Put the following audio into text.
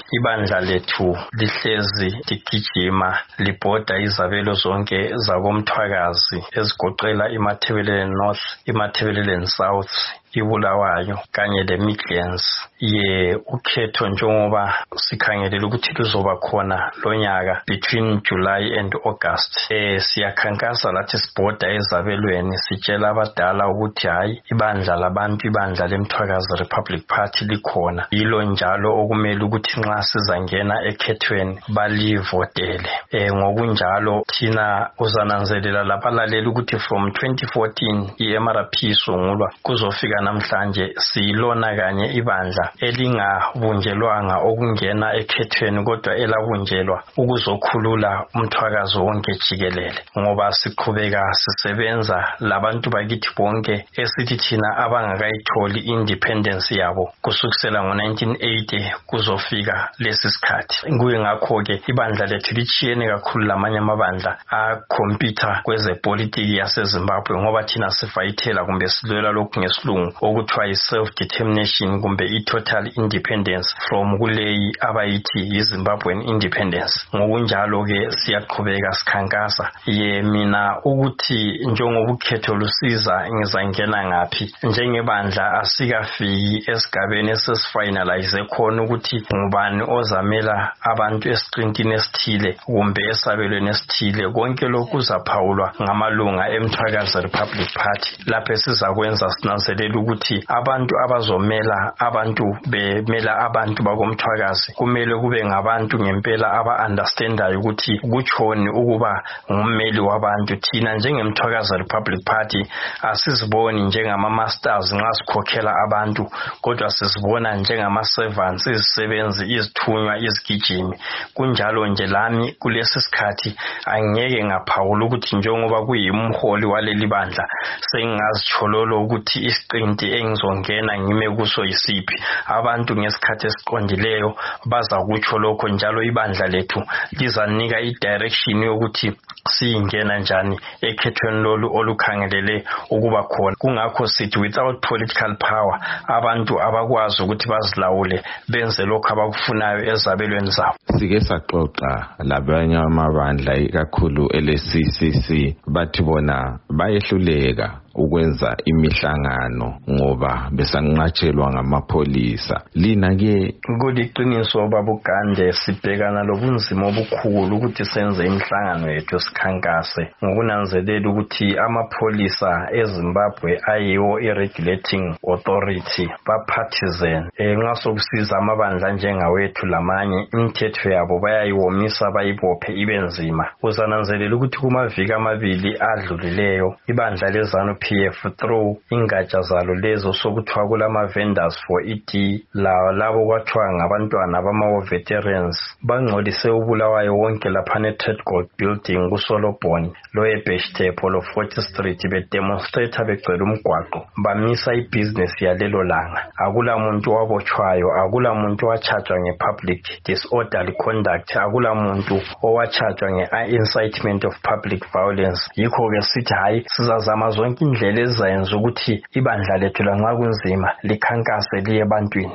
ibandla lethu lihlezi ligijima libhoda izabelo zonke zakomthwakazi ezigoqela iMatabeleland North, iMatabeleland South, iBulawayo kanye leMidlands. Ukhetho njengoba sikhangelela ukuthi luzoba khona lonyaka between July and August. Siyakhankasa lathi sibhoda ezabelweni sitshela abadala ukuthi hayi ibandla labantu, ibandla leMthwakazi Republic Party likhona. Yilo njalo okumele ukuthi nxa sizangena ekhethweni balivotele. Ngokunjalo thina uzananzelela labalaleli ukuthi from 2014 iMRP sungulwa kuzofika namhlanje silona kanye ibandla elingabunjelwanga okungena ekhethweni kodwa elabunjelwa ukuzokhulula umthwakazi wonke jikelele, ngoba siqhubeka sisebenza labantu bakithi bonke esithi thina abangakayitholi independence yabo kusukela ngo1980 kuzofika lesi sikhathi. Kuye ngakho ke ibandla lethu lichiyene kakhulu lamanye amabandla akhompyutha kwezepolitiki yaseZimbabwe, ngoba thina sifayithela kumbe silwela lokhu ngesilungu okuthiwa yi-self-determination kumbe i-total independence from kuleyi abayithi yi-Zimbabwean independence. Ngokunjalo-ke siyaqhubeka sikhankasa. Mina ukuthi njengoba ukhetho lusiza ngizangena ngaphi, njengebandla asikafiki esigabeni esesifinalize khona ukuthi ngubani ozamela abantu esiqintini esithile kumbe esabelweni esithile. Konke lokhu kuzaphawulwa ngamalunga eMthwakazi Republic Party. Lapho sizakwenza sinanzelela ukuthi abantu abazomela abantu bemela abantu bakomthwakazi kumele kube ngabantu ngempela aba-understandayo ukuthi kutshoni ukuba ngummeli wabantu. Thina njengeMthwakazi Republic Party asiziboni njengama-masters nxa sikhokhela abantu, kodwa sizibona njengama-servants, izisebenzi, izithunywa, izigijimi. Kunjalo nje lami kulesi sikhathi angeke ngaphawula ukuthi njengoba kuyimholi waleli bandla sengingazitshololo ukuthi isiqinti engizongena ngime kuso yisiphi. Abantu ngesikhathi esiqondileyo bazakutsho lokho, njalo ibandla lethu lizanika i-direction yokuthi siyingena njani ekhethweni lolu olukhangelele ukuba khona. Kungakho sithi without political power abantu abakwazi ukuthi bazilawule benze lokho abakufunayo ezabelweni zabo. Sike saxoxa labanye amabandla ikakhulu ele-CCC bathi bona bayehluleka ukwenza imihlangano ngoba besanqatshelwa ngamapholisa. Lina ke kuliqiniso babugande sibhekana lobunzima obukhulu ukuthi senze imihlangano yethu sikhankase ngokunanzelela ukuthi amapholisa eZimbabwe ayiwo i-regulating authority ba-partisan. Nxa sokusiza amabandla njengawethu lamanye imithetho yabo bayayiwomisa bayibophe ibe nzima. Uzananzelela ukuthi kumaviki amabili adlulileyo ibandla leZANU PF through ingatsha zalo lezo sokuthiwa kulama-vendors for ED labo kwathiwa ngabantwana bama-veterans bangcolise uBulawayo wonke laphana e-Trade Gold Building kuSolobhoni lo-eBeshtepo lo-40 Street bedemonstrate begcwele umgwaqo bamisa ibhizinesi yalelo langa. Akula muntu wabotshwayo, akula muntu owachargwa nge-public disorderly conduct, akula muntu owachargwa nge-incitement of public violence. Yikho-ke sithi hayi sizazama zonke indlela ezayenza ukuthi ibandla lethu lanxa kunzima likhankase liye ebantwini.